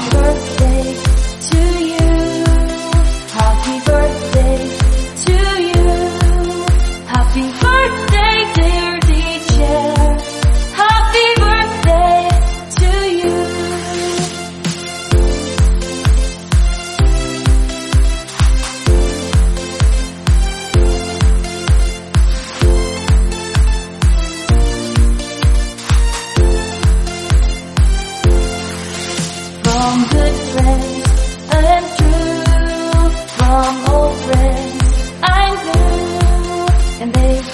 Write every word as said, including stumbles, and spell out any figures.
birthday to you. Happy birthday to you. Happy birthday, dear teacher. Happy birthday to you. From good friends and true, from old friends I knew, and they